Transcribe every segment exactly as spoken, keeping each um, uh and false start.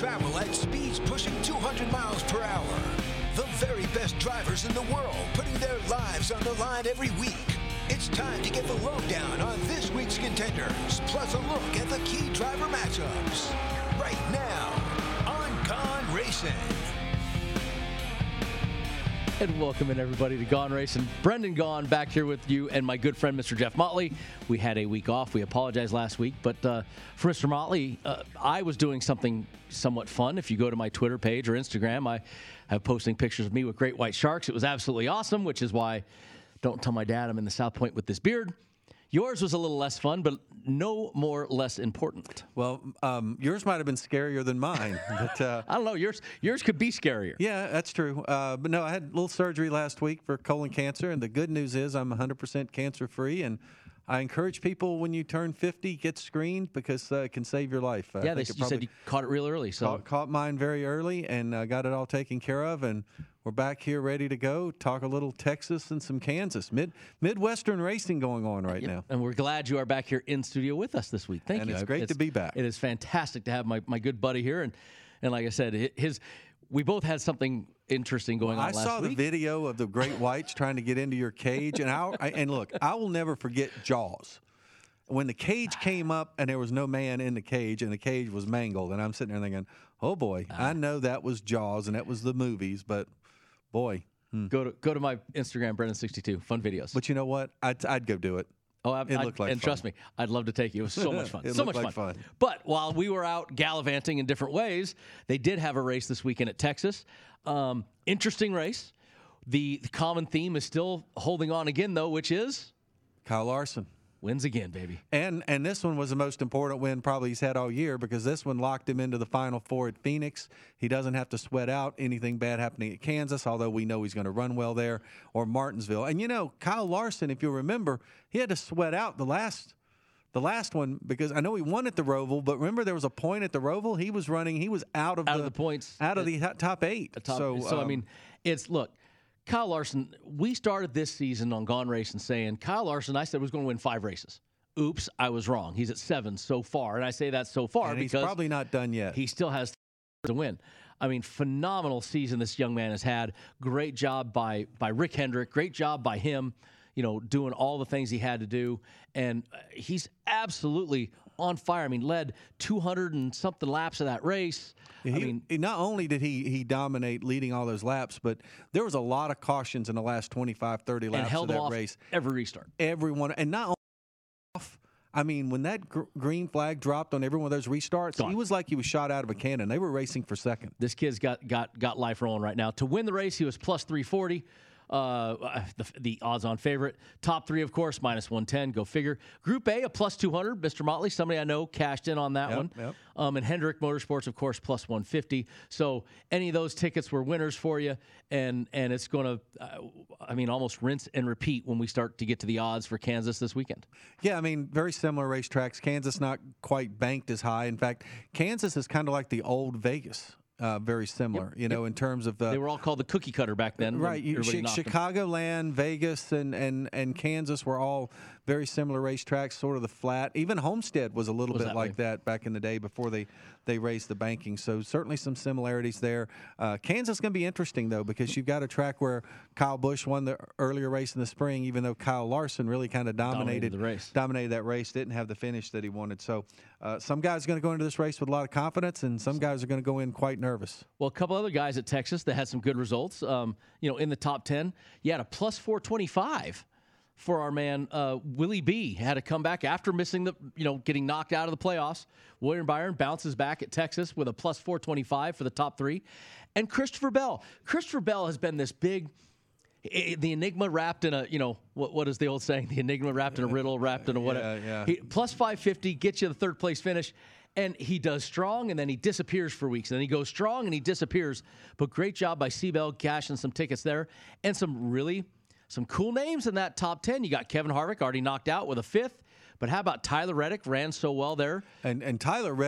travel at speeds pushing two hundred miles per hour. The very best drivers in the world putting their lives on the line every week. It's time to get the lowdown on this week's contenders, plus a look at the key driver matchups. Right now on Gone Racing. And welcome in, everybody, to Gone Racing. Brendan Gaughan back here with you and my good friend, Mister Jeff Motley. We had a week off. We apologized last week. But uh, for Mister Motley, uh, I was doing something somewhat fun. If you go to my Twitter page or Instagram, I have posting pictures of me with great white sharks. It was absolutely awesome, which is why don't tell my dad I'm in the South Point with this beard. Yours was a little less fun, but no more less important. Well, um, yours might have been scarier than mine. But, uh, I don't know. Yours yours could be scarier. Yeah, that's true. Uh, but no, I had a little surgery last week for colon cancer, and the good news is I'm one hundred percent cancer-free, and I encourage people when you turn fifty, get screened because uh, it can save your life. Yeah, they, you said you caught it real early. So caught, caught mine very early and uh, got it all taken care of, and we're back here ready to go, talk a little Texas and some Kansas. Mid Midwestern racing going on right yep. now. And we're glad you are back here in studio with us this week. Thank and you. And it's great it's, to be back. It is fantastic to have my, my good buddy here. And, and like I said, his we both had something interesting going well, on I last saw week. the video of the great whites trying to get into your cage. And, I, I, and look, I will never forget Jaws. When the cage came up and there was no man in the cage and the cage was mangled, and I'm sitting there thinking, oh, boy, uh, I know that was Jaws and that was the movies, but, boy. Hmm. Go to go to my Instagram, Brendan sixty-two. Fun videos. But you know what? I'd, I'd go do it. Oh, I, it I, looked like and fun. Trust me, I'd love to take you. It was so much fun. it so looked much like fun. fun. But while we were out gallivanting in different ways, they did have a race this weekend at Texas. Um, interesting race. The, the common theme is still holding on again, though, which is Kyle Larson. Wins again, baby. And and this one was the most important win probably he's had all year because this one locked him into the Final Four at Phoenix. He doesn't have to sweat out anything bad happening at Kansas, although we know he's going to run well there, or Martinsville. And, you know, Kyle Larson, if you'll remember, he had to sweat out the last the last one because I know he won at the Roval, but remember there was a point at the Roval. He was running. He was out of, out the, of the points. Out of the top eight. Top, so, so um, I mean, it's, look, Kyle Larson, we started this season on Gone Racing saying Kyle Larson, I said, was going to win five races. Oops, I was wrong. He's at seven so far, and I say that so far and because he's probably not done yet. He still has to win. I mean, phenomenal season this young man has had. Great job by by Rick Hendrick. Great job by him, you know, doing all the things he had to do, and he's absolutely on fire. I mean, led two hundred and something laps of that race. He, I mean, not only did he he dominate leading all those laps, but there was a lot of cautions in the last twenty-five, thirty laps and held of that off race. Every restart. Everyone, and not only off. I mean, when that gr- green flag dropped on every one of those restarts, Gone. he was like he was shot out of a cannon. They were racing for second. This kid's got got got life rolling right now. To win the race, he was plus three forty. Uh, the, the odds-on favorite. Top three, of course, minus one ten. Go figure. Group A, a plus two hundred. Mister Motley, somebody I know, cashed in on that yep, one. Yep. Um, and Hendrick Motorsports, of course, plus one fifty. So any of those tickets were winners for you, and and it's going to, uh, I mean, almost rinse and repeat when we start to get to the odds for Kansas this weekend. Yeah, I mean, very similar racetracks. Kansas not quite banked as high. In fact, Kansas is kind of like the old Vegas. Uh, very similar, yep, you know, yep. in terms of the. They were all called the cookie cutter back then. Right. You, Ch- Chicagoland, Vegas, and, and, and Kansas were all very similar racetracks, sort of the flat. Even Homestead was a little was bit that like way. that back in the day before they, they raised the banking. So certainly some similarities there. Uh, Kansas is going to be interesting, though, because you've got a track where Kyle Busch won the earlier race in the spring, even though Kyle Larson really kind of dominated, dominated the race. Dominated that race, didn't have the finish that he wanted. So uh, some guys are going to go into this race with a lot of confidence, and some guys are going to go in quite nervous. Well, a couple other guys at Texas that had some good results. Um, you know, in the top ten, you had a plus four twenty-five for our man uh, Willie B. Had to come back after missing the, you know, getting knocked out of the playoffs. William Byron bounces back at Texas with a plus four twenty-five for the top three, and Christopher Bell. Christopher Bell has been this big. The enigma wrapped in a, you know, what what is the old saying? The enigma wrapped in a riddle, wrapped in a whatever. Yeah, yeah. He, plus five fifty gets you the third place finish. And he does strong, and then he disappears for weeks. And then he goes strong, and he disappears. But great job by Seabell cashing some tickets there. And some really, some cool names in that top ten. You got Kevin Harvick, already knocked out with a fifth. But how about Tyler Reddick? Ran so well there. And and Tyler Reddick,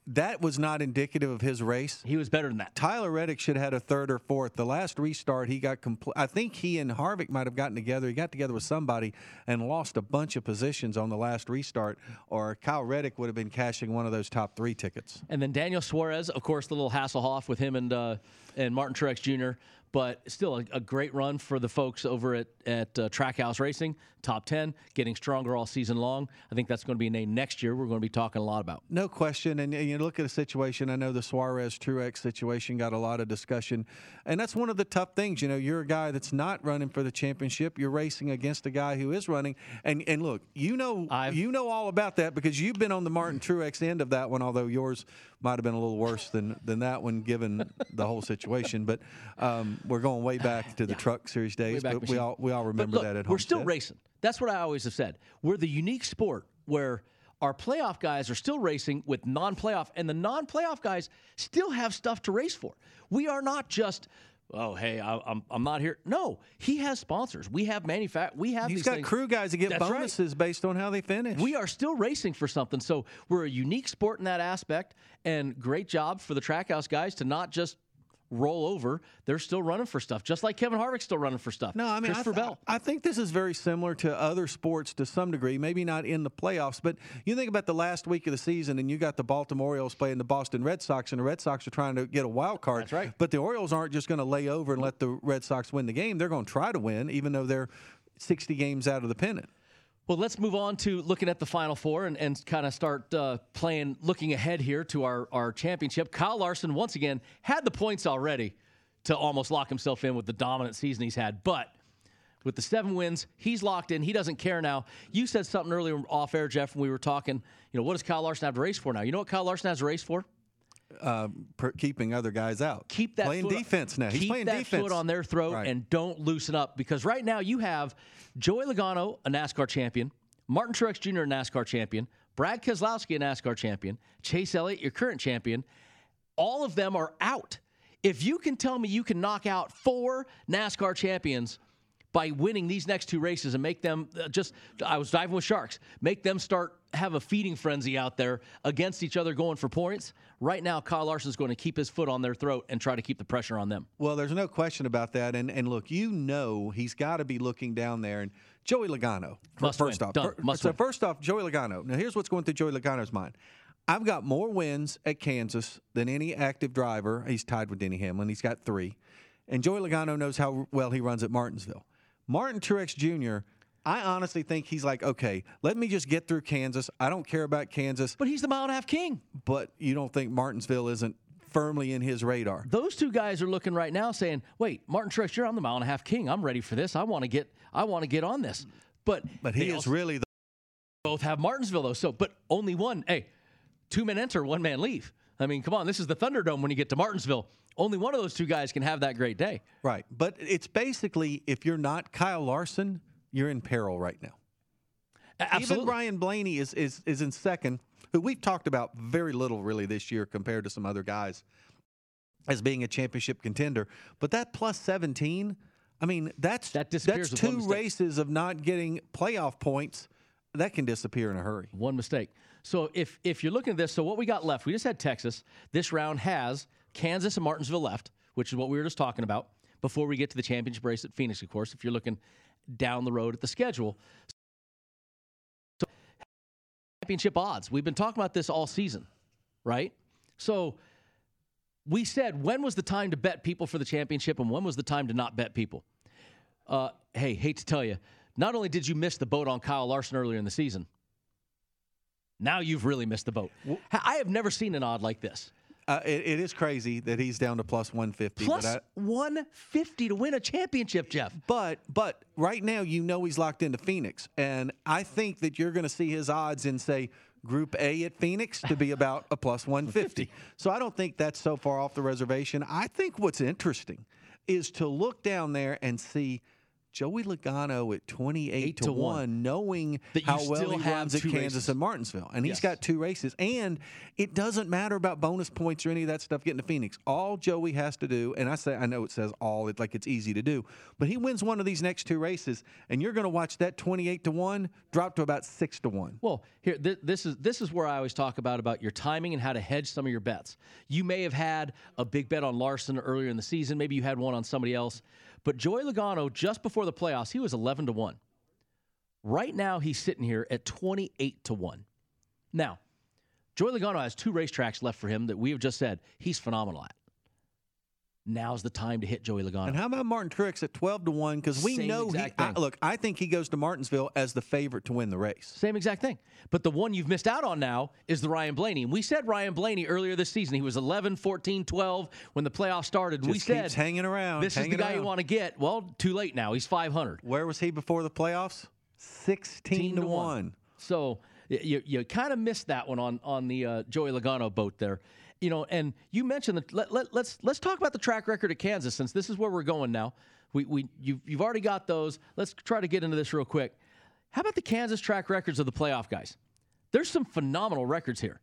that was not indicative of his race. He was better than that. Tyler Reddick should have had a third or fourth. The last restart, he got complete. I think he and Harvick might have gotten together. He got together with somebody and lost a bunch of positions on the last restart, or Kyle Reddick would have been cashing one of those top three tickets. And then Daniel Suarez, of course, the little Hasselhoff with him and uh, and Martin Truex Junior But still a, a great run for the folks over at, at uh, Trackhouse Racing. Top ten, getting stronger all season long. I think that's going to be a name next year we're going to be talking a lot about. No question. And, and you look at a situation, I know the Suarez-Truex situation got a lot of discussion. And that's one of the tough things. You know, you're a guy that's not running for the championship. You're racing against a guy who is running. And and look, you know I've, you know all about that because you've been on the Martin Truex end of that one, although yours might have been a little worse than, than that one given the whole situation. But um, we're going way back to the yeah. Truck Series days. But we all, we all remember look, that at home. We're still racing. That's what I always have said. We're the unique sport where our playoff guys are still racing with non-playoff, and the non-playoff guys still have stuff to race for. We are not just, oh, hey, I, I'm I'm not here. No, he has sponsors. We have manufact. We have. He's these got things. crew guys that get That's bonuses right. based on how they finish. We are still racing for something. So we're a unique sport in that aspect, and great job for the Trackhouse guys to not just roll over. They're still running for stuff, just like Kevin Harvick's still running for stuff. No, I mean, Christopher I, th- Bell. I think this is very similar to other sports to some degree, maybe not in the playoffs, but you think about the last week of the season and you got the Baltimore Orioles playing the Boston Red Sox, and the Red Sox are trying to get a wild card. That's right. But the Orioles aren't just going to lay over and let the Red Sox win the game. They're going to try to win, even though they're sixty games out of the pennant. Well, let's move on to looking at the Final Four and, and kind of start uh, playing, looking ahead here to our, our championship. Kyle Larson, once again, had the points already to almost lock himself in with the dominant season he's had. But with the seven wins, he's locked in. He doesn't care now. You said something earlier off air, Jeff, when we were talking. You know, what does Kyle Larson have to race for now? You know what Kyle Larson has to race for? Uh, per, keeping other guys out. Keep that playing foot, defense now. He's keep playing that defense. foot on their throat Right. and don't loosen up, because right now you have Joey Logano, a NASCAR champion, Martin Truex Junior, a NASCAR champion, Brad Keselowski, a NASCAR champion, Chase Elliott, your current champion. All of them are out. If you can tell me you can knock out four NASCAR champions by winning these next two races and make them uh, just, I was diving with sharks, make them start, have a feeding frenzy out there against each other going for points. Right now, Kyle Larson's going to keep his foot on their throat and try to keep the pressure on them. Well, there's no question about that. And and look, you know he's got to be looking down there. And Joey Logano, Must first win. off. Done. fir- Must so win. first off, Joey Logano. Now, here's what's going through Joey Logano's mind. I've got more wins at Kansas than any active driver. He's tied with Denny Hamlin. He's got three. And Joey Logano knows how well he runs at Martinsville. Martin Truex Junior, I honestly think he's like, okay, let me just get through Kansas. I don't care about Kansas. But he's the mile and a half king. But you don't think Martinsville isn't firmly in his radar? Those two guys are looking right now saying, wait, Martin Truex Junior, I'm the mile and a half king. I'm ready for this. I want to get I want to get on this. But But he they is also really the both have Martinsville, though. So, but only one. Hey, two men enter, one man leave. I mean, come on, this is the Thunderdome when you get to Martinsville. Only one of those two guys can have that great day. right. But it's basically, if you're not Kyle Larson, you're in peril right now. Absolutely. Even Brian Blaney is, is is in second, who we've talked about very little really this year compared to some other guys as being a championship contender. But that plus seventeen, I mean, that's That disappears that's with one two mistake. races of not getting playoff points. That can disappear in a hurry. One mistake. So if if you're looking at this, so what we got left, we just had Texas. This round has Kansas and Martinsville left, which is what we were just talking about before we get to the championship race at Phoenix, of course, if you're looking down the road at the schedule. So, championship odds. We've been talking about this all season, right? So we said, when was the time to bet people for the championship and when was the time to not bet people? Uh, hey, hate to tell you, not only did you miss the boat on Kyle Larson earlier in the season, now you've really missed the boat. I have never seen an odd like this. Uh, it, it is crazy that he's down to plus one fifty. Plus but I, one fifty to win a championship, Jeff. But but right now you know he's locked into Phoenix, and I think that you're going to see his odds in say Group A at Phoenix to be about a plus one fifty. So I don't think that's so far off the reservation. I think what's interesting is to look down there and see Joey Logano at twenty-eight to to one, one, knowing that you how well still he have runs at two Kansas races. and Martinsville. And he's Yes. got two races. And it doesn't matter about bonus points or any of that stuff getting to Phoenix. All Joey has to do, and I say I know it says all, it's like it's easy to do, but he wins one of these next two races, and you're going to watch that twenty-eight to one drop to about six to one. Well, here th- this is this is where I always talk about about your timing and how to hedge some of your bets. You may have had a big bet on Larson earlier in the season. Maybe you had one on somebody else. But Joey Logano, just before the playoffs, he was eleven to one. Right now, he's sitting here at twenty-eight to one. Now, Joey Logano has two racetracks left for him that we have just said he's phenomenal at. Now's the time to hit Joey Logano. And how about Martin Truex at twelve to one? Because we Same know he. exact I, thing. look, I think he goes to Martinsville as the favorite to win the race. Same exact thing. But the one you've missed out on now is the Ryan Blaney. And we said Ryan Blaney earlier this season. He was eleven, fourteen, twelve when the playoffs started. Just we said, keeps hanging around. this hanging is the guy around. you want to get. Well, too late now. He's five hundred. Where was he before the playoffs? sixteen to one. So y- you you kind of missed that one on on the uh, Joey Logano boat there. You know, and you mentioned that. Let, let, let's let's talk about the track record at Kansas, since this is where we're going now. We we you've you've already got those. Let's try to get into this real quick. How about the Kansas track records of the playoff guys? There's some phenomenal records here.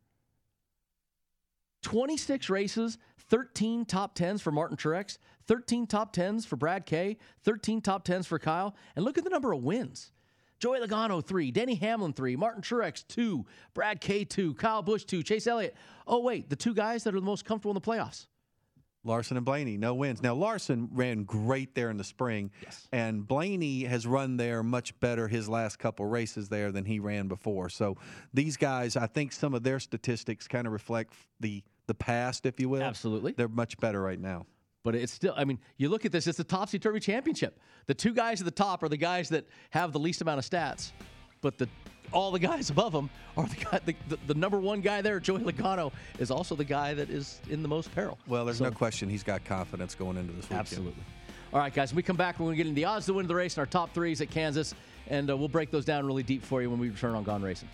twenty-six races, thirteen top tens for Martin Truex, thirteen top tens for Brad Kay, thirteen top tens for Kyle, and look at the number of wins. Joey Logano, three. Denny Hamlin, three. Martin Truex, two. Brad Kay, two. Kyle Busch, two. Chase Elliott. Oh, wait, the two guys that are the most comfortable in the playoffs. Larson and Blaney, no wins. Now, Larson ran great there in the spring, Yes. and Blaney has run there much better his last couple races there than he ran before. So these guys, I think some of their statistics kind of reflect the the past, if you will. Absolutely. They're much better right now. But it's still, I mean, you look at this, it's the Topsy-Turvy Championship. The two guys at the top are the guys that have the least amount of stats, but the all the guys above them are the guy, the, the, the number one guy there, Joey Logano, is also the guy that is in the most peril. Well, there's So- no question he's got confidence going into this weekend. Absolutely. All right, guys, when we come back, we're going to get into the odds to win the race and our top threes at Kansas, and uh, we'll break those down really deep for you when we return on Gone Racing.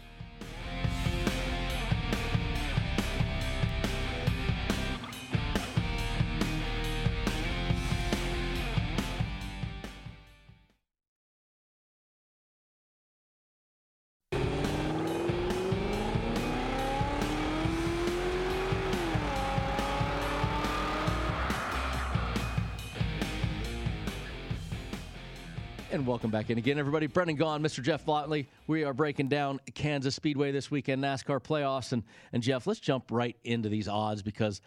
And welcome back in again, everybody. Brendan Gaughan, Mister Jeff Motley. We are breaking down Kansas Speedway this weekend, NASCAR playoffs. And, and Jeff, let's jump right into these odds, because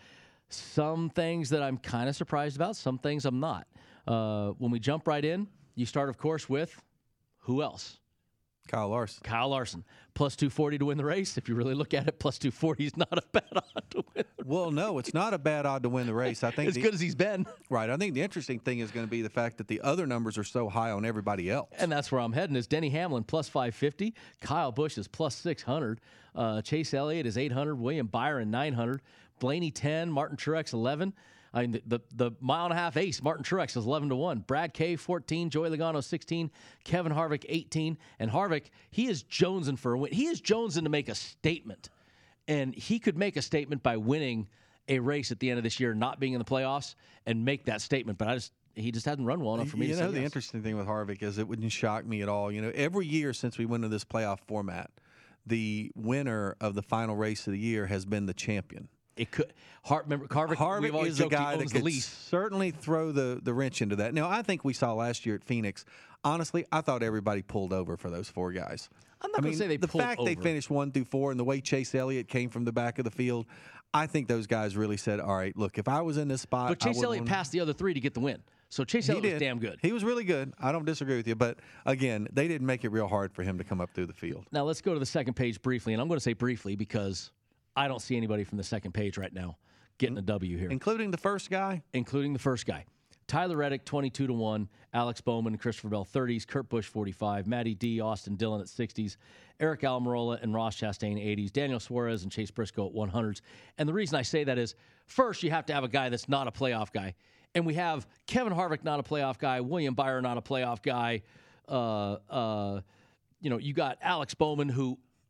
some things that I'm kind of surprised about, some things I'm not. Uh, when we jump right in, you start, of course, with who else? Kyle Larson. Kyle Larson, plus two forty to win the race. If you really look at it, plus two forty is not a bad odd to win the race. Well, no, it's not a bad odd to win the race. I think As the, good as he's been. right. I think the interesting thing is going to be the fact that the other numbers are so high on everybody else. And that's where I'm heading, is Denny Hamlin plus five fifty. Kyle Busch is plus six hundred. Uh, Chase Elliott is eight hundred. William Byron, nine hundred. Blaney, ten. Martin Truex, eleven. I mean, the, the, the mile and a half ace, Martin Truex, is eleven to one. Brad Kay, fourteen. Joey Logano, sixteen. Kevin Harvick, eighteen. And Harvick, he is jonesing for a win. He is jonesing to make a statement. And he could make a statement by winning a race at the end of this year, not being in the playoffs, and make that statement. But I just he just hasn't run well enough for me you to know, say the yes. interesting thing with Harvick is it wouldn't shock me at all. You know, every year since we went to this playoff format, the winner of the final race of the year has been the champion. It could. Hart, remember, Harvick, we've Harvick always is the joked he guy that owns the could least. certainly throw the, the wrench into that. Now, I think we saw last year at Phoenix, honestly, I thought everybody pulled over for those four guys. I'm not I going mean, to say they the pulled fact over. they finished one through four and the way Chase Elliott came from the back of the field, I think those guys really said, all right, look, if I was in this spot. But I Chase would've Elliott won." passed the other three to get the win. So Chase He Elliott was did. damn good. He was really good. I don't disagree with you. But again, they didn't make it real hard for him to come up through the field. Now let's go to the second page briefly, and I'm going to say briefly because I don't see anybody from the second page right now getting a W here, Including the first guy. including the first guy. Tyler Reddick, twenty-two to one. Alex Bowman and Christopher Bell, thirties. Kurt Busch, forty-five. Matty D, Austin Dillon at sixties. Eric Almirola and Ross Chastain, eighties. Daniel Suarez and Chase Briscoe at one hundreds. And the reason I say that is, first, you have to have a guy that's not a playoff guy. And we have Kevin Harvick, not a playoff guy. William Byron, not a playoff guy. Uh, uh, you know, you got Alex Bowman, who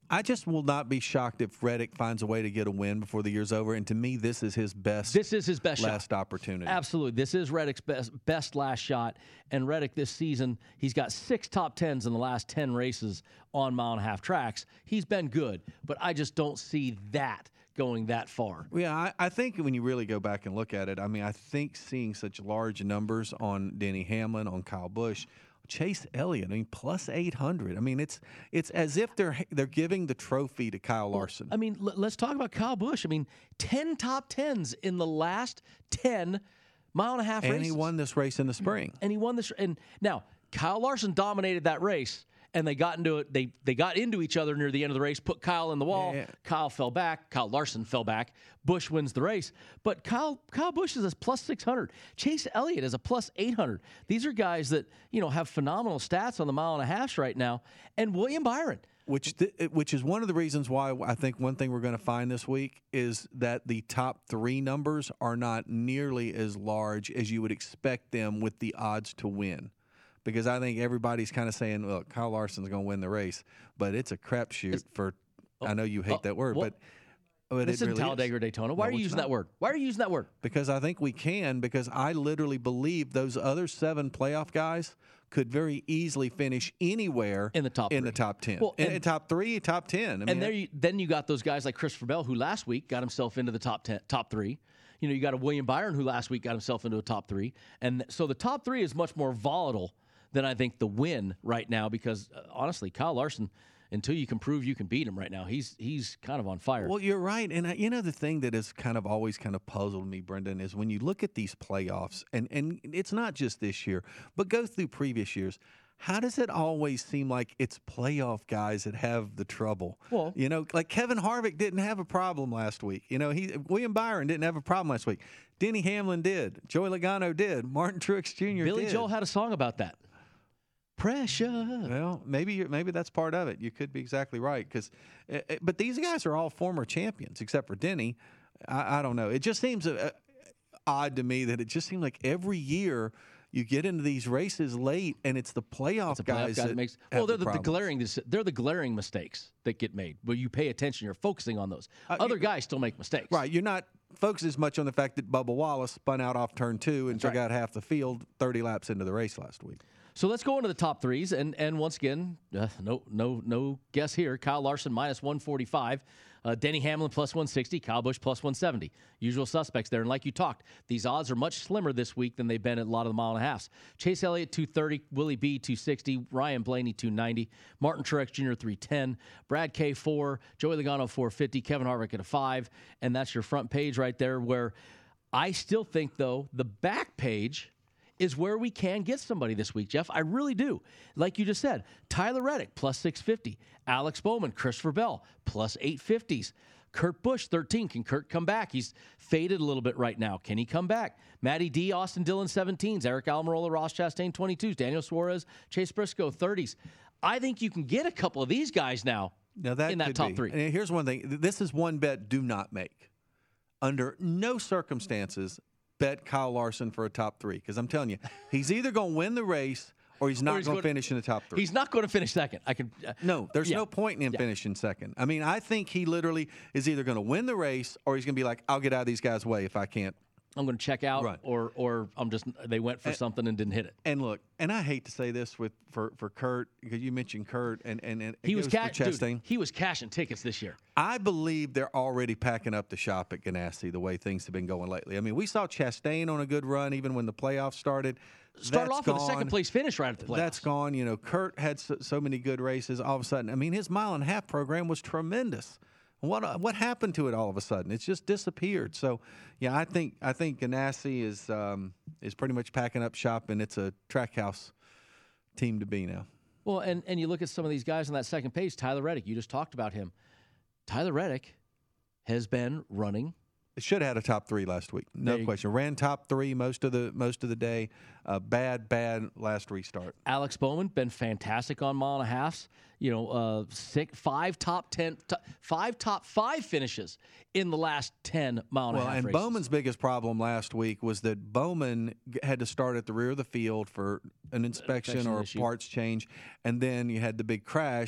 I just will not be shocked if Reddick finds a way to get a win before the year's over. And to me, this is his best. This is his best last shot. opportunity. Absolutely, this is Reddick's best best last shot. And Reddick this season, he's got six top tens in the last ten races on mile and a half tracks. He's been good, but I just don't see that going that far. Yeah, I, I think when you really go back and look at it, I mean, I think seeing such large numbers on Denny Hamlin, on Kyle Busch, Chase Elliott, I mean, plus eight hundred. I mean, it's it's as if they're they're giving the trophy to Kyle Larson. I mean, l- let's talk about Kyle Busch. I mean, ten top tens in the last ten mile and a half and races. he won this race in the spring. And he won this. And now Kyle Larson dominated that race, and they got into it. They they got into each other near the end of the race. Put Kyle in the wall. Yeah. Kyle fell back. Kyle Larson fell back. Busch wins the race. But Kyle Kyle Busch is a plus six hundred. Chase Elliott is a plus eight hundred. These are guys that you know have phenomenal stats on the mile and a half right now. And William Byron. Which th- which is one of the reasons why I think one thing we're going to find this week is that the top three numbers are not nearly as large as you would expect them with the odds to win. Because I think everybody's kind of saying, look, Kyle Larson's going to win the race, but it's a crapshoot It's- for. I know you hate oh, that word, what? but. But This it isn't really Talladega is. or Daytona. Why No, are you it's using not. that word? Why are you using that word? Because I think we can, because I literally believe those other seven playoff guys could very easily finish anywhere In the top in three. the top ten. Well, in, and- in top three, top ten. I mean, And there, you, then you got those guys like Christopher Bell, who last week got himself into the top ten, top three. You know, you got a William Byron who last week got himself into a top three, and th- so the top three is much more volatile than I think the win right now. Because uh, honestly, Kyle Larson, until you can prove you can beat him right now, he's he's kind of on fire. Well, you're right. And, uh, you know, the thing that has kind of always kind of puzzled me, Brendan, is when you look at these playoffs, and, and it's not just this year, but go through previous years, how does it always seem like it's playoff guys that have the trouble? Well- you know, like Kevin Harvick didn't have a problem last week. You know, he William Byron didn't have a problem last week. Denny Hamlin did. Joey Logano did. Martin Truex Junior Billy did. Joel had a song about that. Pressure. Well, maybe you're, maybe that's part of it. You could be exactly right. Because, but these guys are all former champions, except for Denny. I, I don't know. It just seems uh, odd to me that it just seems like every year you get into these races late, and it's the playoff It's a playoff guys guy that that makes. have Well, they're the, the problems. glaring. They're the glaring mistakes that get made. Where you pay attention, you're focusing on those. Uh, Other you- guys still make mistakes. Right, you're not focused as much on the fact that Bubba Wallace spun out off turn two and took right. out half the field thirty laps into the race last week. So let's go into the top threes, and and once again, uh, no no no guess here. Kyle Larson minus one forty-five, uh, Denny Hamlin plus one sixty, Kyle Busch plus one seventy. Usual suspects there, and like you talked, these odds are much slimmer this week than they've been at a lot of the mile and a halves. Chase Elliott two thirty, Willie B two sixty, Ryan Blaney two ninety, Martin Truex Junior three ten, Brad K four, Joey Logano four fifty, Kevin Harvick at a five, and that's your front page right there. Where I still think though the back page is where we can get somebody this week, Jeff. I really do. Like you just said, Tyler Reddick, plus six fifty. Alex Bowman, Christopher Bell, plus eight fifties. Kurt Busch, thirteen. Can Kurt come back? He's faded a little bit right now. Can he come back? Matty D, Austin Dillon, seventeens. Eric Almirola, Ross Chastain, twenty-twos. Daniel Suarez, Chase Briscoe, thirties. I think you can get a couple of these guys now, Now that in that could top be. three. And here's one thing. This is one bet do not make. Under no circumstances bet Kyle Larson for a top three, because I'm telling you, he's either going to win the race or he's not he's going to gonna- finish in the top three. He's not going to finish second. I can. Uh, No, there's Yeah. no point in him Yeah. finishing second. I mean, I think he literally is either going to win the race or he's going to be like, I'll get out of these guys' way if I can't. I'm going to check out, Right. or or I'm just they went for something and didn't hit it. And look, and I hate to say this with for, for Kurt, because you mentioned Kurt, and, and, and it He was goes for ca- dude, Chastain. he was cashing tickets this year. I believe they're already packing up the shop at Ganassi the way things have been going lately. I mean, we saw Chastain on a good run even when the playoffs started. Started That's off with a gone. second place finish right at the playoffs. That's gone. You know, Kurt had so, so many good races. All of a sudden, I mean, his mile and a half program was tremendous. What what happened to it all of a sudden? It's just disappeared. So, yeah, I think I think Ganassi is um, is pretty much packing up shop, and it's a Trackhouse team to be now. Well, and, and you look at some of these guys on that second page. Tyler Reddick, you just talked about him. Tyler Reddick has been running. It should have had a top three last week, no There you- question. Ran top three most of the most of the day. Uh, bad, bad last restart. Alex Bowman been fantastic on mile and a halfs. You know, uh, six, five top ten, t- five top five finishes in the last ten mile and Well, a half and races. Bowman's biggest problem last week was that Bowman g- had to start at the rear of the field for an inspection Inspection or a issue. parts change, and then you had the big crash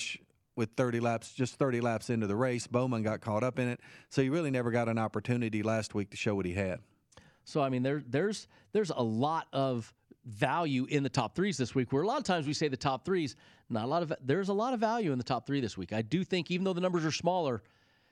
with thirty laps, just thirty laps into the race. Bowman got caught up in it, so he really never got an opportunity last week to show what he had. So I mean, there there's there's a lot of value in the top threes this week. Where a lot of times we say the top threes, not a lot of there's a lot of value in the top three this week. I do think even though the numbers are smaller,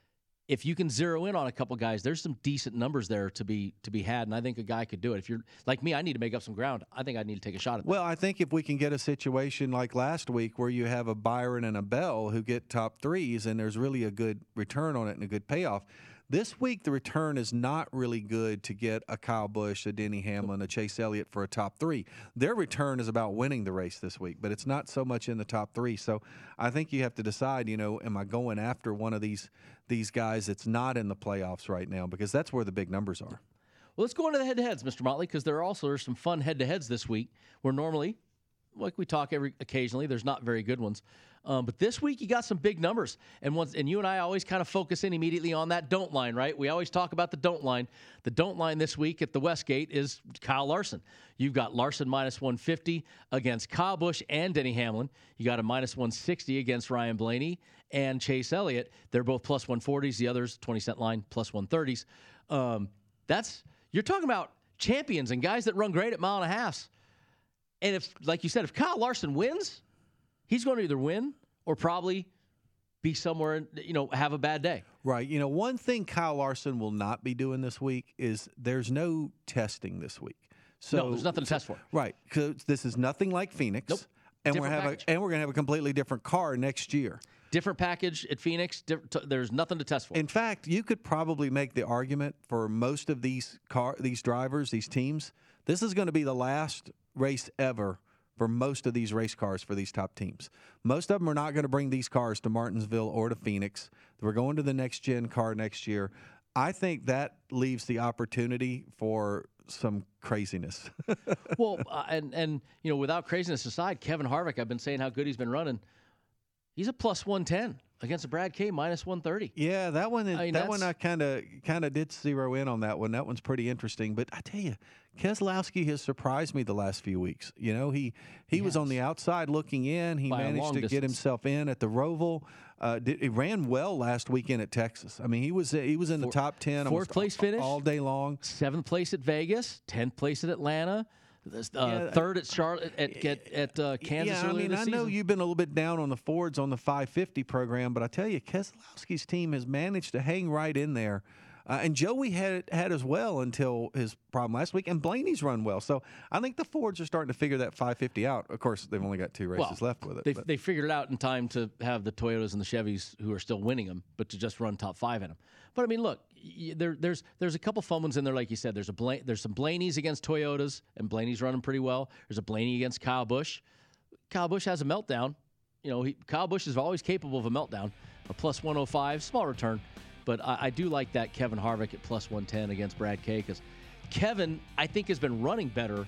if you can zero in on a couple guys, there's some decent numbers there to be to be had, and I think a guy could do it. If you're like me, I need to make up some ground. I think I need to take a shot at that. Well, I think if we can get a situation like last week where you have a Byron and a Bell who get top threes and there's really a good return on it and a good payoff. This week, the return is not really good to get a Kyle Busch, a Denny Hamlin, a Chase Elliott for a top three. Their return is about winning the race this week, but it's not so much in the top three. So I think you have to decide, you know, am I going after one of these these guys that's not in the playoffs right now? Because that's where the big numbers are. Well, let's go into the head-to-heads, Mister Motley, because there are also some fun head-to-heads this week where normally, like we talk every occasionally, there's not very good ones. Um, but this week you got some big numbers, and once and you and I always kind of focus in immediately on that don't line, right? We always talk about the don't line. The don't line this week at the Westgate is Kyle Larson. You've got Larson minus one fifty against Kyle Busch and Denny Hamlin. You got a minus one sixty against Ryan Blaney and Chase Elliott. They're both plus one forties. The others twenty cent line plus one thirties. Um, that's you're talking about champions and guys that run great at mile and a halfs. And if, like you said, if Kyle Larson wins, he's going to either win or probably be somewhere, you know, have a bad day. Right. You know, one thing Kyle Larson will not be doing this week is there's no testing this week. So no, there's nothing to test for. Right. Because this is nothing like Phoenix. Nope. And Different we're have a, and we're going to have a completely different car next year. Different package at Phoenix. Diff- t- there's nothing to test for. In fact, you could probably make the argument for most of these car, these drivers, these teams, this is going to be the last race ever for most of these race cars for these top teams. Most of them are not going to bring these cars to Martinsville or to Phoenix. We're going to the next-gen car next year. I think that leaves the opportunity for some craziness. well, uh, and, and, you know, without craziness aside, Kevin Harvick, I've been saying how good he's been running. He's a plus one ten against a Brad K minus one thirty. Yeah, that one. I mean, that one I kind of kind of did zero in on that one. That one's pretty interesting. But I tell you, Keselowski has surprised me the last few weeks. You know, he he Yes. was on the outside looking in. He By a managed long to distance. get himself in at the Roval. Uh, did, he ran well last weekend at Texas. I mean, he was he was in the Four- top ten, fourth almost place all, finish. all day long. Seventh place at Vegas, tenth place at Atlanta, uh, Yeah, third at Charlotte, at at, at uh, Kansas. Yeah, I earlier mean, this I know season. you've been a little bit down on the Fords on the five fifty program, but I tell you, Keselowski's team has managed to hang right in there. Uh, and Joey had had as well until his problem last week, and Blaney's run well. So I think the Fords are starting to figure that five fifty out. Of course, they've only got two races Well, left with it. They but- they figured it out in time to have the Toyotas and the Chevys who are still winning them, but to just run top five in them. But I mean, look, y- there there's there's a couple fun ones in there, like you said. There's a Bla- there's some Blaney's against Toyotas, and Blaney's running pretty well. There's a Blaney against Kyle Busch. Kyle Busch has a meltdown. You know, he, Kyle Busch is always capable of a meltdown. A plus one oh five, small return. But I, I do like that Kevin Harvick at plus one ten against Brad K, because Kevin, I think, has been running better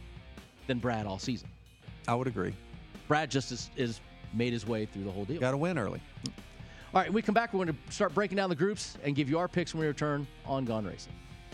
than Brad all season. I would agree. Brad just is, is made his way through the whole deal. Got to win early. All right, when we come back, we're going to start breaking down the groups and give you our picks when we return on Gone Racing.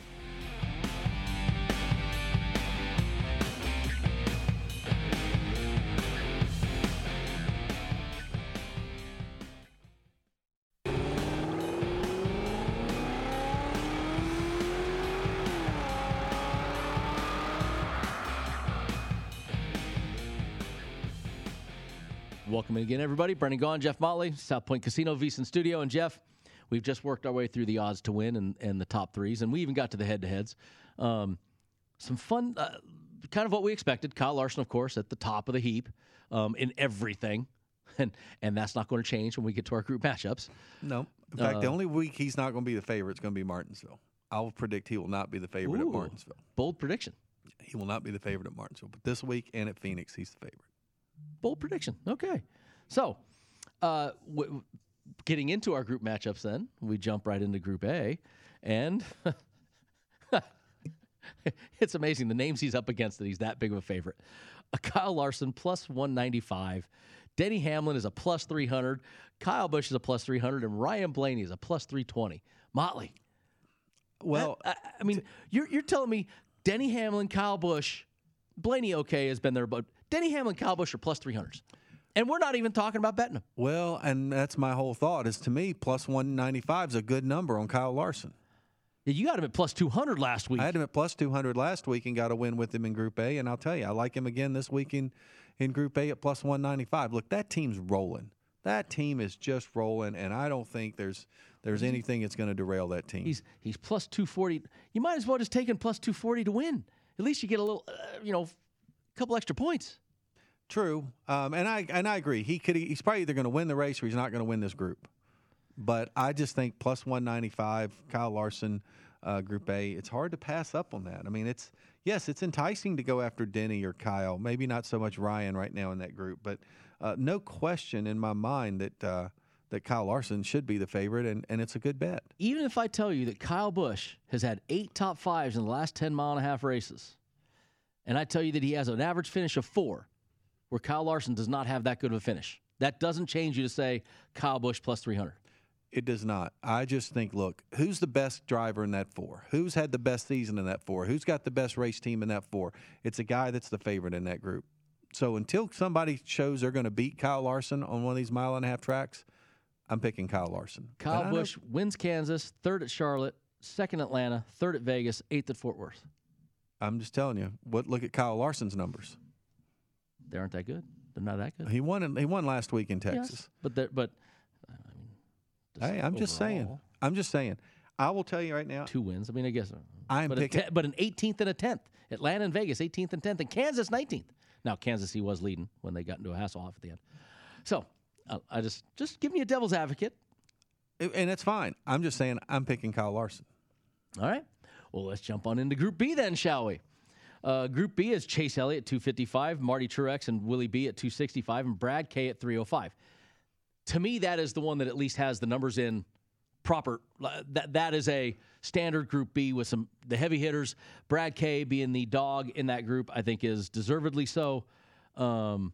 Welcome again, everybody. Brendan Gaughan, Jeff Motley, South Point Casino, VSiN Studio. And Jeff, we've just worked our way through the odds to win and, and the top threes, and we even got to the head-to-heads. Um, some fun, uh, kind of what we expected. Kyle Larson, of course, at the top of the heap um, in everything, and and that's not going to change when we get to our group matchups. No. In fact, Uh, the only week he's not going to be the favorite is going to be Martinsville. I'll predict he will not be the favorite Ooh, at Martinsville. Bold prediction. He will not be the favorite at Martinsville. But this week and at Phoenix, he's the favorite. Bold prediction. Okay. So, uh, w- getting into our group matchups then, we jump right into Group A. And it's amazing the names he's up against that he's that big of a favorite. A Kyle Larson, plus one ninety-five. Denny Hamlin is a plus three hundred. Kyle Busch is a plus three hundred. And Ryan Blaney is a plus three twenty. Motley. Well, I, I mean, you're, you're telling me Denny Hamlin, Kyle Busch, Blaney, okay, has been there, but Denny Hamlin, Kyle Busch are plus three hundreds. And we're not even talking about betting him. Well, and that's my whole thought is to me, plus one ninety-five is a good number on Kyle Larson. You got him at plus two hundred last week. I had him at plus two hundred last week and got a win with him in Group A. And I'll tell you, I like him again this week in, in Group A at plus one ninety-five. Look, that team's rolling. That team is just rolling, and I don't think there's there's anything that's going to derail that team. He's he's plus two forty. You might as well just take him plus two forty to win. At least you get a little, uh, you know, a couple extra points. True, um, and I and I agree. He could he's probably either going to win the race or he's not going to win this group. But I just think plus one ninety-five, Kyle Larson, uh, Group A. It's hard to pass up on that. I mean, it's yes, it's enticing to go after Denny or Kyle. Maybe not so much Ryan right now in that group, but uh, no question in my mind that uh, that Kyle Larson should be the favorite, and, and it's a good bet. Even if I tell you that Kyle Busch has had eight top fives in the last ten mile and a half races, and I tell you that he has an average finish of four, where Kyle Larson does not have that good of a finish, that doesn't change you to say Kyle Busch plus three hundred. It does not. I just think, look, who's the best driver in that four? Who's had the best season in that four? Who's got the best race team in that four? It's a guy that's the favorite in that group. So until somebody shows they're going to beat Kyle Larson on one of these mile and a half tracks, I'm picking Kyle Larson. Kyle Busch wins Kansas, third at Charlotte, second Atlanta, third at Vegas, eighth at Fort Worth. I'm just telling you. What? Look at Kyle Larson's numbers. They aren't that good. They're not that good. He won. In, he won last week in Texas. Yes, but they're, but I mean, hey, I'm overall, just saying. I'm just saying. I will tell you right now. Two wins. I mean, I guess. I'm but, picking, a te- but an eighteenth and a tenth. Atlanta and Vegas, eighteenth and tenth, and Kansas, nineteenth. Now Kansas, he was leading when they got into a Hasselhoff at the end. So uh, I just just give me a devil's advocate, and it's fine. I'm just saying. I'm picking Kyle Larson. All right. Well, let's jump on into Group B then, shall we? Uh, Group B is Chase Elliott at two fifty-five, Marty Truex and Willie B at two sixty-five, and Brad K at three oh five. To me, that is the one that at least has the numbers in proper. That that is a standard Group B with some the heavy hitters. Brad K being the dog in that group, I think, is deservedly so. Um,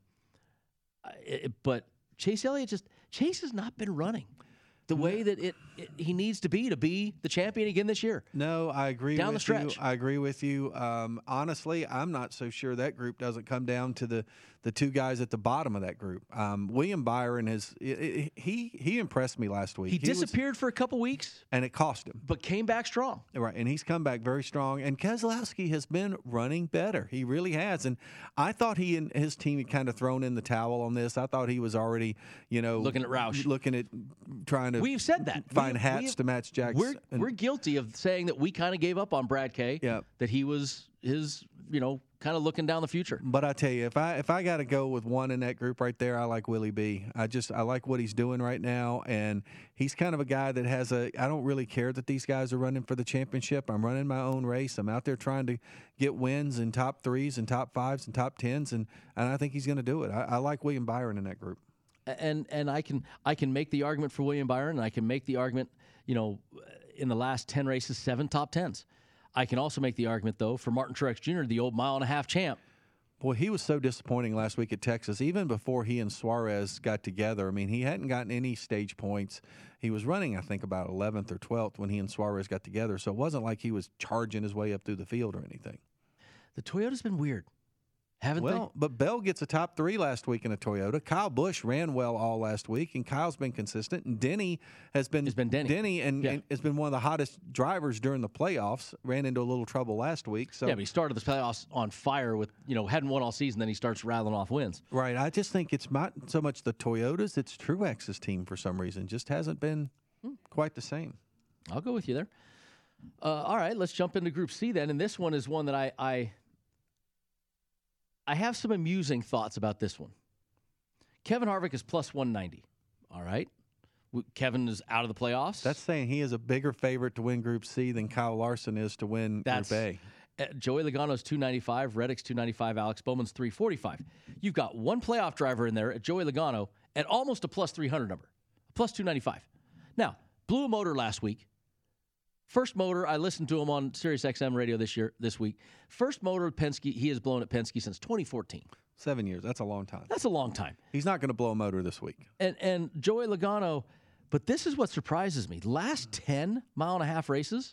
it, but Chase Elliott just Chase has not been running the way that it, it he needs to be to be the champion again this year. No, I agree down with the stretch. you. I agree with you. Um, honestly, I'm not so sure that group doesn't come down to the, the two guys at the bottom of that group. Um, William Byron has he he impressed me last week. He, he disappeared was, for a couple weeks, and it cost him, but came back strong. Right, and he's come back very strong. And Keselowski has been running better. He really has. And I thought he and his team had kind of thrown in the towel on this. I thought he was already, you know, looking at Roush, looking at trying to. We've said that. Find we, hats we have, to match Jack's. We're, we're guilty of saying that we kind of gave up on Brad K. Yeah. That he was his, you know, kind of looking down the future. But I tell you, if I if I got to go with one in that group right there, I like Willie B. I just I like what he's doing right now, and he's kind of a guy that has a. I don't really care that these guys are running for the championship. I'm running my own race. I'm out there trying to get wins and top threes and top fives and top tens, and and I think he's going to do it. I, I like William Byron in that group. And and I can I can make the argument for William Byron, and I can make the argument, you know, in the last ten races, seven top tens. I can also make the argument, though, for Martin Truex Junior, the old mile and a half champ. Boy, he was so disappointing last week at Texas, even before he and Suarez got together. I mean, he hadn't gotten any stage points. He was running, I think, about eleventh or twelfth when he and Suarez got together, so it wasn't like he was charging his way up through the field or anything. The Toyota's been weird. Haven't well, they? But Bell gets a top three last week in a Toyota. Kyle Busch ran well all last week, and Kyle's been consistent. And Denny has been, it's been Denny, Denny and, yeah. and has been one of the hottest drivers during the playoffs. Ran into a little trouble last week. So yeah, but he started the playoffs on fire with, you know, hadn't won all season. Then he starts rattling off wins. Right. I just think it's not so much the Toyotas; it's Truex's team for some reason. Just hasn't been hmm. quite the same. I'll go with you there. Uh, all right, let's jump into Group C then. And this one is one that I. I I have some amusing thoughts about this one. Kevin Harvick is plus one ninety. All right. Kevin is out of the playoffs. That's saying he is a bigger favorite to win Group C than Kyle Larson is to win That's, Group A. Uh, Joey Logano's two ninety-five, Reddick's two ninety-five, Alex Bowman's three forty-five. You've got one playoff driver in there at Joey Logano at almost a plus three hundred number, plus two ninety-five. Now, blew a motor last week. First motor, I listened to him on Sirius X M radio this year, this week. First motor Penske, he has blown at Penske since twenty fourteen. Seven years. That's a long time. That's a long time. He's not going to blow a motor this week. And and Joey Logano, but this is what surprises me. Last ten mile and a half races,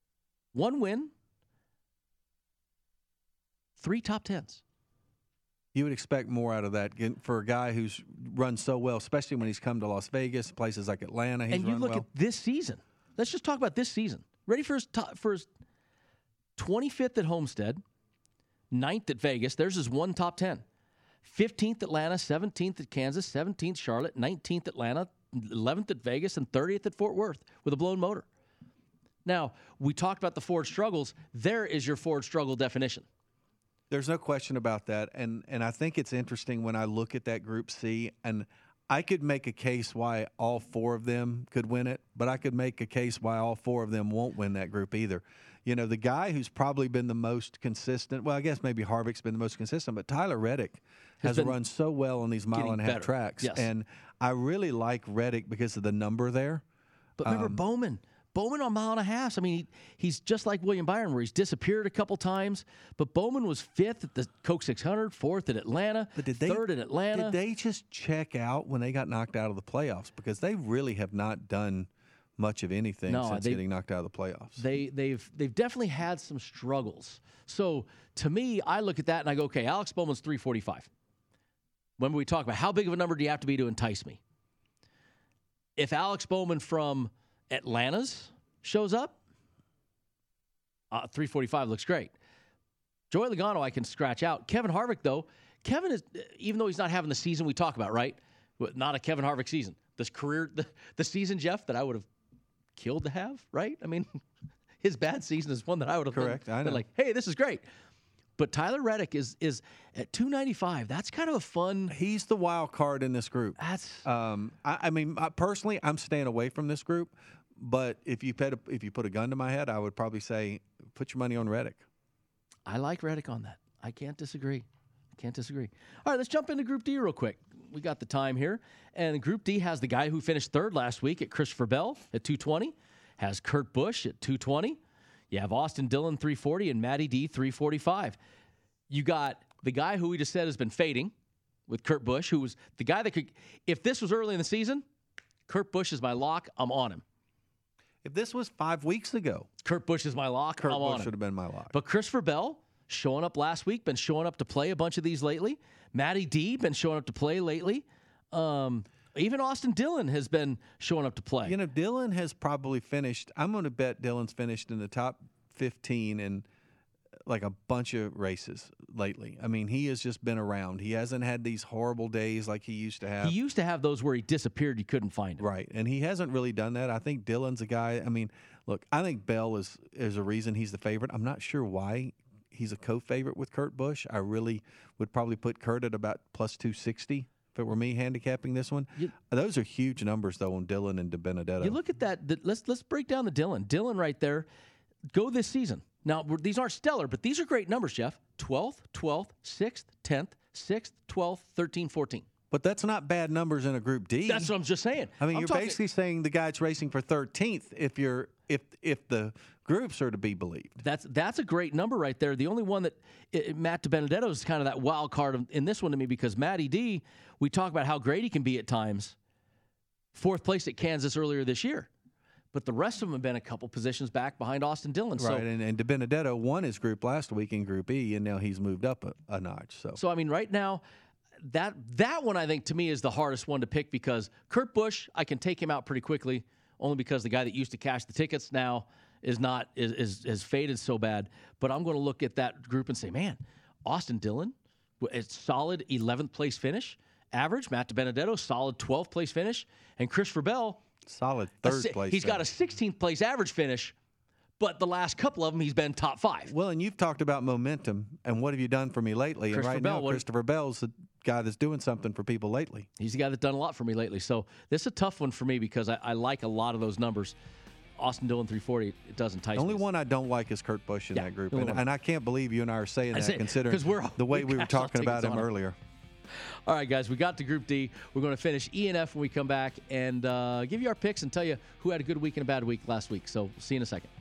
one win, three top tens. You would expect more out of that for a guy who's run so well, especially when he's come to Las Vegas, places like Atlanta. He's and you run look well. at this season. Let's just talk about this season. Ready for his top, for his twenty-fifth at Homestead, ninth at Vegas. There's his one top ten. fifteenth Atlanta, seventeenth at Kansas, seventeenth Charlotte, nineteenth Atlanta, eleventh at Vegas, and thirtieth at Fort Worth with a blown motor. Now, we talked about the Ford struggles. There is your Ford struggle definition. There's no question about that. And and I think it's interesting when I look at that Group C, and I could make a case why all four of them could win it, but I could make a case why all four of them won't win that group either. You know, the guy who's probably been the most consistent, well, I guess maybe Harvick's been the most consistent, but Tyler Reddick has, has run so well on these mile and a half better. tracks. Yes. And I really like Reddick because of the number there. But remember Um, Bowman. Bowman on mile and a half. I mean, he, he's just like William Byron, where he's disappeared a couple times. But Bowman was fifth at the Coke six hundred, fourth at Atlanta, But did they, third at Atlanta. Did they just check out when they got knocked out of the playoffs? Because they really have not done much of anything No, since they- getting knocked out of the playoffs. They they've they've definitely had some struggles. So to me, I look at that and I go, okay, Alex Bowman's three forty-five. When we talk about how big of a number do you have to be to entice me? If Alex Bowman from Atlanta's shows up, uh, three forty-five looks great. Joey Logano I can scratch out. Kevin Harvick, though, Kevin is, even though he's not having the season we talk about, right? Not a Kevin Harvick season. This career, the, the season, Jeff, that I would have killed to have, right? I mean, his bad season is one that I would have Correct. been, I know. been like, hey, this is great. But Tyler Reddick is is at two ninety-five. That's kind of a fun. He's the wild card in this group. That's Um, I, I mean, I, personally, I'm staying away from this group. But if you put a, if you put a gun to my head, I would probably say put your money on Reddick. I like Reddick on that. I can't disagree. I can't disagree. All right, let's jump into Group D real quick. We got the time here. And Group D has the guy who finished third last week at Christopher Bell at two twenty, has Kurt Busch at two twenty. You have Austin Dillon three forty and Matty D three forty-five. You got the guy who we just said has been fading with Kurt Busch, who was the guy that could, if this was early in the season, Kurt Busch is my lock. I'm on him. If this was five weeks ago, Kurt Busch is my lock. Kurt I'm on Busch him. should have been my lock. But Christopher Bell, showing up last week, been showing up to play a bunch of these lately. Matty D, been showing up to play lately. Um, even Austin Dillon has been showing up to play. You know, Dillon has probably finished. I'm going to bet Dillon's finished in the top fifteen in like a bunch of races lately. I mean, he has just been around. He hasn't had these horrible days like he used to have. He used to have those where he disappeared, you couldn't find him. Right, and he hasn't really done that. I think Dillon's a guy. I mean, look, I think Bell is is a reason he's the favorite. I'm not sure why he's a co-favorite with Kurt Busch. I really would probably put Kurt at about plus two sixty if it were me handicapping this one. You- Those are huge numbers though on Dillon and DiBenedetto. You look at that. The, let's let's break down the Dillon. Dillon right there. Go this season. Now, we're, these aren't stellar, but these are great numbers, Jeff. twelfth, twelfth, sixth, tenth, sixth, twelfth, thirteenth, fourteenth. But that's not bad numbers in a Group D. That's what I'm just saying. I mean, I'm you're talking- basically saying the guy's racing for thirteenth if you're if if the groups are to be believed. That's that's a great number right there. The only one that it, Matt DiBenedetto is kind of that wild card in this one to me because Matty D, we talk about how great he can be at times. Fourth place at Kansas earlier this year. But the rest of them have been a couple positions back behind Austin Dillon. So, Right, and, and DiBenedetto won his group last week in Group E, and now he's moved up a, a notch. So. so I mean, right now, that that one I think to me is the hardest one to pick because Kurt Busch, I can take him out pretty quickly, only because the guy that used to cash the tickets now is not is is, is faded so bad. But I'm going to look at that group and say, man, Austin Dillon, it's solid eleventh place finish, average. Matt DiBenedetto, solid twelfth place finish, and Christopher Bell. Solid A third si- place. He's got a finish. sixteenth place average finish, but the last couple of them he's been top five. Well, and you've talked about momentum, and what have you done for me lately? And Christopher right Bell, now, what- Christopher Bell's the guy that's doing something for people lately. He's the guy that's done a lot for me lately. So this is a tough one for me because I, I like a lot of those numbers. Austin Dillon three forty, it does entice The only me. one I don't like is Kurt Busch in Yeah, that group, the only and, one. and I can't believe you and I are saying I that, say- considering 'cause we're- the way we we were cashed all talking about tickets him on him. earlier. All right, guys, we got to Group D. We're going to finish E and F when we come back and uh, give you our picks and tell you who had a good week and a bad week last week. So see you in a second.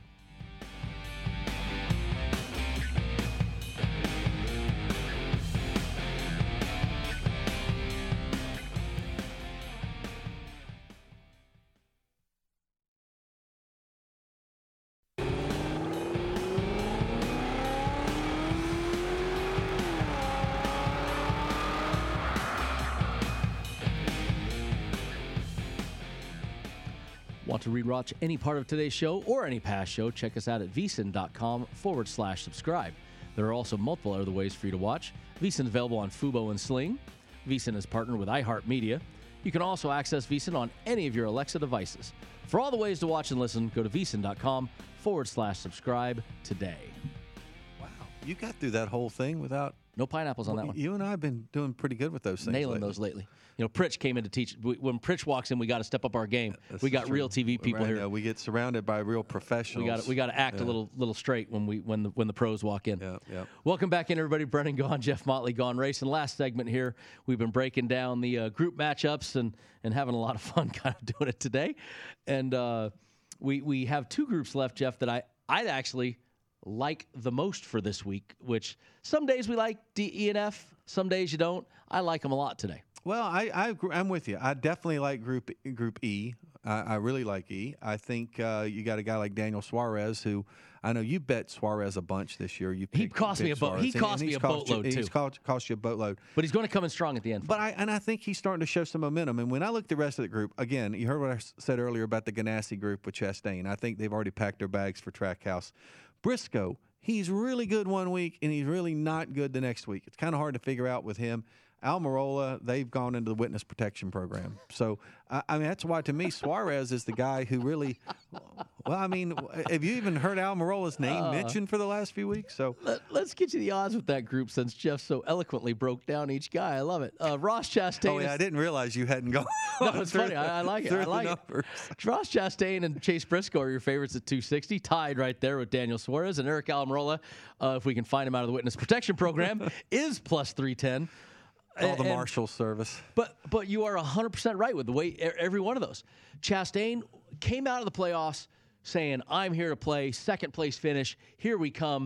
to rewatch any part of today's show or any past show, check us out at vsin.com forward slash subscribe. There are also multiple other ways for you to watch. VSiN is available on Fubo and Sling. VSiN is partnered with iHeartMedia. You can also access VSiN on any of your Alexa devices. For all the ways to watch and listen, go to vsin.com forward slash subscribe today. Wow. You got through that whole thing without... No pineapples on that one. You and I have been doing pretty good with those things. Nailing lately. those lately. You know, Pritch came in to teach. When Pritch walks in, we got to step up our game. This we is got true. real T V people right here. now. We get surrounded by real professionals. We got we got to act yeah. a little little straight when we when the when the pros walk in. Yeah, yeah. Welcome back in, everybody. Brendan Gaughan, Jeff Motley, Gone Racing. Last segment here, we've been breaking down the uh, group matchups and and having a lot of fun, kind of doing it today. And uh, we we have two groups left, Jeff, that I I actually like the most for this week. Which some days we like D, E, and F. Some days you don't. I like them a lot today. Well, I, I I'm with you. I definitely like Group Group E. I, I really like E. I think uh, you got a guy like Daniel Suarez, who I know you bet Suarez a bunch this year. You He picked- cost me picked a boat. He Suarez, and- cost and me he's a cost you- boatload, He's too. cost, cost you a boatload. But he's going to come in strong at the end. But I and I think he's starting to show some momentum. And when I look at the rest of the group, again, you heard what I s- said earlier about the Ganassi group with Chastain. I think they've already packed their bags for Trackhouse. Briscoe, he's really good one week and he's really not good the next week. It's kind of hard to figure out with him. Almirola, they've gone into the witness protection program. So, I, I mean, that's why to me, Suarez is the guy who really, well, I mean, have you even heard Almirola's name Uh, mentioned for the last few weeks? So, Let, let's get you the odds with that group since Jeff so eloquently broke down each guy. I love it. Uh, Ross Chastain. oh, yeah, I is- didn't realize you hadn't gone. No, it's through funny. the- I, I like it. through I the like numbers. it. Ross Chastain and Chase Briscoe are your favorites at two sixty, tied right there with Daniel Suarez. And Eric Almirola, uh, if we can find him out of the witness protection program, is plus three ten. All the And- Marshal service. But but you are one hundred percent right with the way e- every one of those. Chastain came out of the playoffs saying, I'm here to play, second place finish, here we come.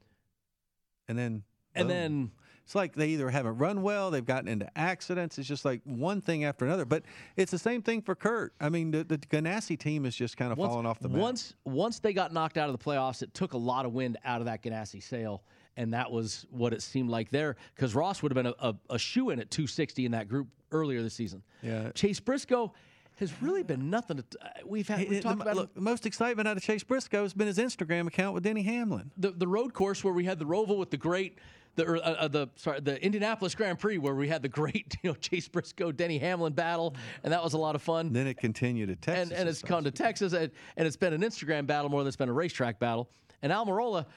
And then, And boom. then it's like they either haven't run well, they've gotten into accidents. It's just like one thing after another. But it's the same thing for Kurt. I mean, the, the Ganassi team is just kind of once, falling off the map. Once, once they got knocked out of the playoffs, it took a lot of wind out of that Ganassi sail. And that was what it seemed like there, because Ross would have been a, a, a shoe-in at two sixty in that group earlier this season. Yeah. Chase Briscoe has really been nothing. To, uh, we've had we've It- talked the, about look, the most excitement out of Chase Briscoe has been his Instagram account with Denny Hamlin. the the road course where we had the Roval with the great the or, uh, uh, the sorry the Indianapolis Grand Prix where we had the great you know Chase Briscoe Denny Hamlin battle, and that was a lot of fun. Then it continued to Texas. and and it's come to Texas, and, and it's been an Instagram battle more than it's been a racetrack battle. And Almirola,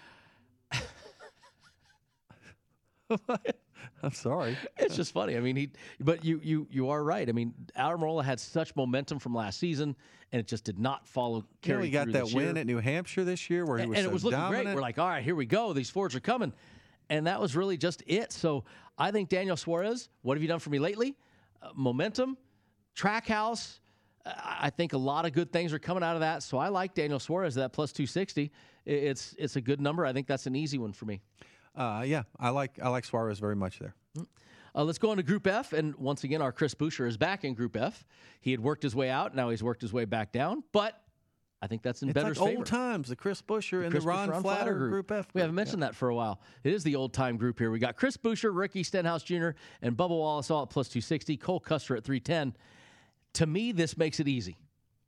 I'm sorry. it's just funny. I mean, he, but you you you are right. I mean, Almirola had such momentum from last season, and it just did not follow. You know, Carry he got through that this win year. at New Hampshire this year where he and, was and so it was looking dominant. great. We're like, all right, here we go. These Fords are coming, and that was really just it. So I think Daniel Suarez. What have you done for me lately? Uh, momentum, Trackhouse. Uh, I think a lot of good things are coming out of that. So I like Daniel Suarez at that plus two sixty. It's it's a good number. I think that's an easy one for me. Uh, yeah, I like I like Suarez very much there. Uh, let's go into Group F, and once again, our Chris Buescher is back in Group F. He had worked his way out, now he's worked his way back down, but I think that's in It's Bettor's like favor. old times, the Chris Buescher and Chris the Ron Buescher on Flatter, group. Group F. We haven't mentioned that for a while. It is the old time group here. We got Chris Buescher, Ricky Stenhouse Junior, and Bubba Wallace all at plus two sixty. Cole Custer at three ten. To me, this makes it easy.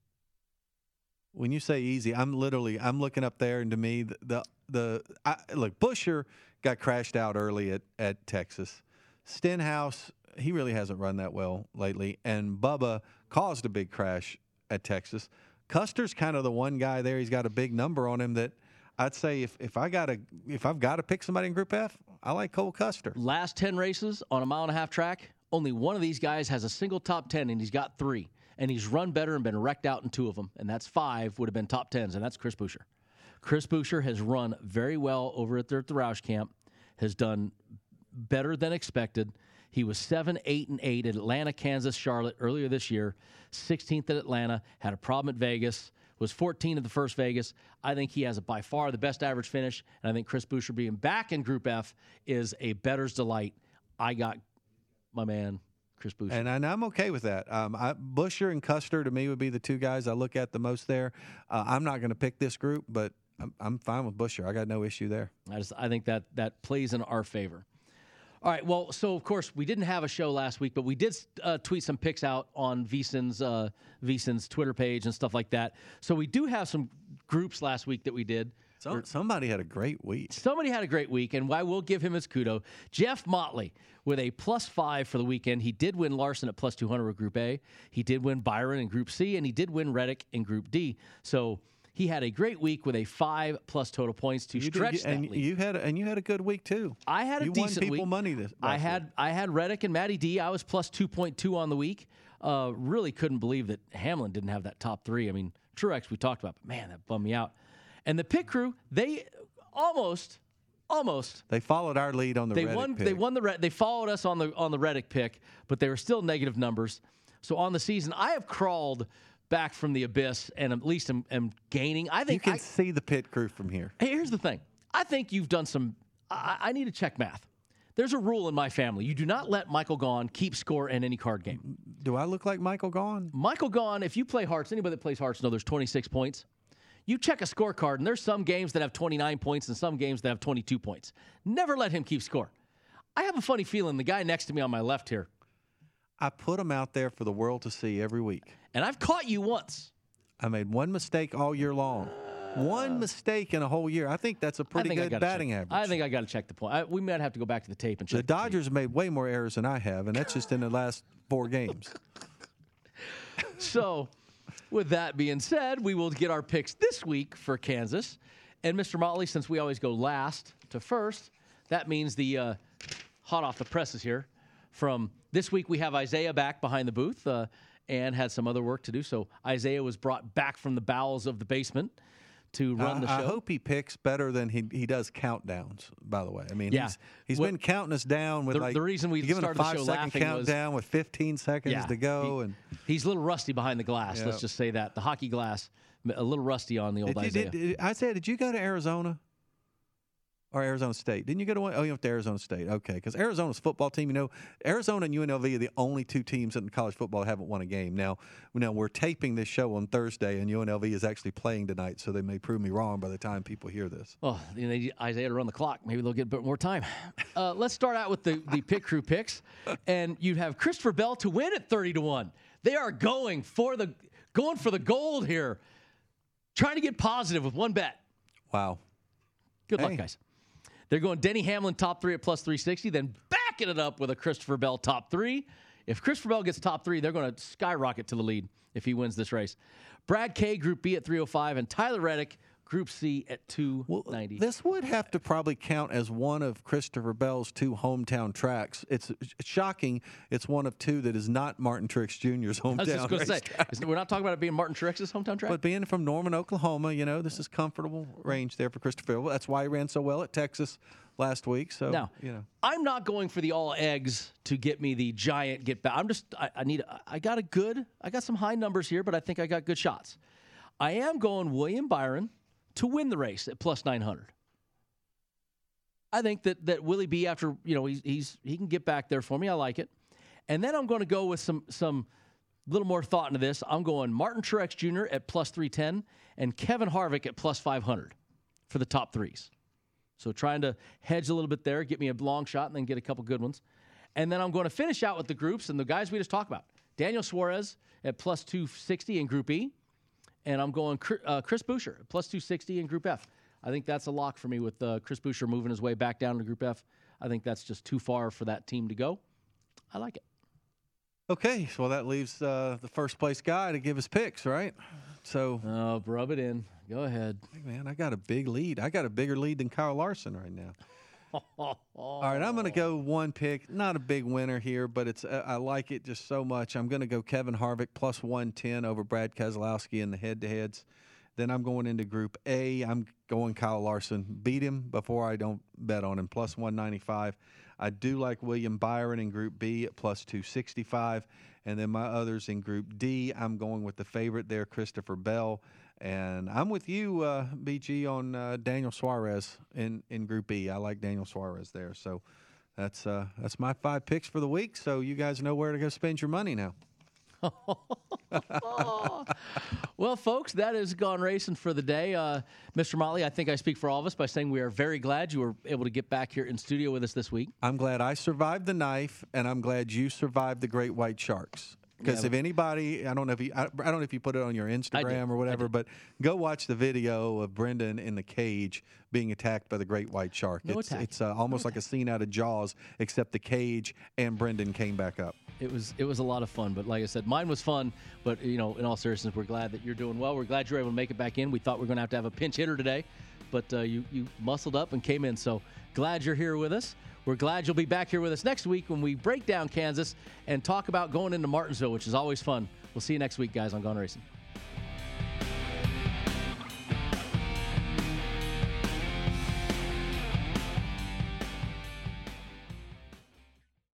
When you say easy, I'm literally I'm looking up there, and to me, the the, the I, look Buescher got crashed out early at at Texas. Stenhouse, he really hasn't run that well lately, and Bubba caused a big crash at Texas. Custer's kind of the one guy there. He's got a big number on him that I'd say if if I got to if I've got to pick somebody in Group F, I like Cole Custer. Last ten races on a mile and a half track, only one of these guys has a single top ten, and he's got three. And he's run better and been wrecked out in two of them. And that's five would have been top tens, and that's Chris Buescher. Chris Buescher has run very well over at the, at the Roush camp, has done better than expected. He was seven, eight, and eight at Atlanta, Kansas, Charlotte earlier this year, sixteenth at Atlanta, had a problem at Vegas, was fourteen at the first Vegas. I think he has a, by far the best average finish, and I think Chris Buescher being back in Group F is a bettor's delight. I got my man, Chris Buescher. And, and I'm okay with that. Um, I, Buescher and Custer, to me, would be the two guys I look at the most there. Uh, I'm not going to pick this group, but I'm, I'm fine with Buescher. I got no issue there. I just I think that that plays in our favor. All right. Well, so of course we didn't have a show last week, but we did uh, tweet some picks out on VSiN's uh, VSiN's Twitter page and stuff like that. So we do have some groups last week that we did. So, somebody had a great week. Somebody had a great week, and I will give him his kudo. Jeff Motley with a plus five for the weekend. He did win Larson at plus two hundred with Group A. He did win Byron in Group C, and he did win Reddick in Group D. So he had a great week with a five plus total points to you stretch did, that and lead. You had a, and you had a good week too. I had a you decent won people week. money this. I had week. I had Reddick and Matty D. I was plus two point two on the week. Uh, really couldn't believe that Hamlin didn't have that top three. I mean, Truex we talked about, but man, that bummed me out. And the pit crew, they almost, almost. They followed our lead on the they Reddick won. pick. They won the. They followed us on the on the Reddick pick, but they were still negative numbers. So on the season, I have crawled back from the abyss, and at least am, am gaining. I think you can I, see the pit crew from here. Hey, here's the thing. I think you've done some. I, I need to check math. There's a rule in my family. You do not let Michael Gaughan keep score in any card game. Do I look like Michael Gaughan? Michael Gaughan, if you play Hearts, anybody that plays Hearts knows there's twenty-six points. You check a scorecard, and there's some games that have twenty-nine points and some games that have twenty-two points. Never let him keep score. I have a funny feeling the guy next to me on my left here. I put him out there for the world to see every week. And I've caught you once. I made one mistake all year long. One mistake in a whole year. I think that's a pretty good batting check. average. I think I got to check the point. I, we might have to go back to the tape and check the Dodgers the made way more errors than I have, and that's just in the last four games. So, with that being said, we will get our picks this week for Kansas. And Mister Motley, since we always go last to first, that means the uh, hot off the presses here. From this week, we have Isaiah back behind the booth uh, and had some other work to do. So Isaiah was brought back from the bowels of the basement to run I, the show. I hope he picks better than he he does countdowns, by the way. I mean, Yeah. he's, he's Well, been counting us down with the- like the reason we he's given started a the show five-second laughing was- countdown with fifteen seconds Yeah, to go. he- and He's a little rusty behind the glass. Yeah. Let's just say that. The hockey glass, a little rusty on the old Did you- Isaiah. did- did- Isaiah, did you go to Arizona? Or Arizona State? Didn't you go to one? Oh, you went to Arizona State. Okay, because Arizona's football team, you know, Arizona and U N L V are the only two teams in college football that haven't won a game. Now, now we're taping this show on Thursday, and U N L V is actually playing tonight, so they may prove me wrong by the time people hear this. Oh, you know, they need Isaiah to run the clock. Maybe they'll get a bit more time. Uh, let's start out with the, the pit crew picks. And you'd have Christopher Bell to win at thirty to one. They are going for the going for the gold here. Trying to get positive with one bet. Wow. Good Hey. luck, guys. They're going Denny Hamlin top three at plus three sixty, then backing it up with a Christopher Bell top three. If Christopher Bell gets top three, they're going to skyrocket to the lead if he wins this race. Brad K, Group B at three oh five, and Tyler Reddick, Group C at two ninety. Well, this would have to probably count as one of Christopher Bell's two hometown tracks. It's shocking. It's one of two that is not Martin Truex Junior's hometown I was just going to say, racetrack. isn't- we're not talking about it being Martin Truex's hometown track? But being from Norman, Oklahoma, you know, this is comfortable range there for Christopher Bell. That's why he ran so well at Texas last week. So, Now, you know. I'm not going for the all eggs to get me the giant get back. I'm just, I, I need, I got a good, I got some high numbers here, but I think I got good shots. I am going William Byron to win the race at plus nine hundred. I think that that Willie B, after, you know, he's, he's he can get back there for me. I like it. And then I'm going to go with some some little more thought into this. I'm going Martin Truex Junior at plus three ten and Kevin Harvick at plus five hundred for the top threes. So trying to hedge a little bit there, get me a long shot, and then get a couple good ones. And then I'm going to finish out with the groups and the guys we just talked about. Daniel Suarez at plus two sixty in Group E. And I'm going uh, Chris Buescher at plus two sixty in Group F. I think that's a lock for me with uh, Chris Buescher moving his way back down to Group F. I think that's just too far for that team to go. I like it. Okay, so that leaves uh, the first place guy to give his picks, right? So, Oh, rub it in. Go ahead. hey, man, I got a big lead. I got a bigger lead than Kyle Larson right now. All right, I'm going to go one pick. Not a big winner here, but it's uh, I like it just so much. I'm going to go Kevin Harvick plus one ten over Brad Keselowski in the head-to-heads. Then I'm going into Group A. I'm going Kyle Larson. Beat him before I don't bet on him, plus one ninety-five. I do like William Byron in Group B at plus two sixty-five. And then my others in Group D, I'm going with the favorite there, Christopher Bell. And I'm with you, uh, B G, on uh, Daniel Suarez in, in Group B. I like Daniel Suarez there. So that's uh, that's my five picks for the week. So you guys know where to go spend your money now. All Well, folks, that is Gone Racing for the day. Uh, Mister Motley, I think I speak for all of us by saying we are very glad you were able to get back here in studio with us this week. I'm glad I survived the knife, and I'm glad you survived the great white sharks. Because yeah, if anybody, I don't know if you, I, I don't know if you put it on your Instagram or whatever, but go watch the video of Brendan in the cage being attacked by the great white shark. No it's attack. it's uh, almost no like a scene out of Jaws, except the cage and Brendan came back up. It was it was a lot of fun, but like I said, mine was fun. But you know, in all seriousness, we're glad that you're doing well. We're glad you were able to make it back in. We thought we were going to have to have a pinch hitter today, but uh, you you muscled up and came in. So glad you're here with us. We're glad you'll be back here with us next week when we break down Kansas and talk about going into Martinsville, which is always fun. We'll see you next week, guys, on Gone Racing.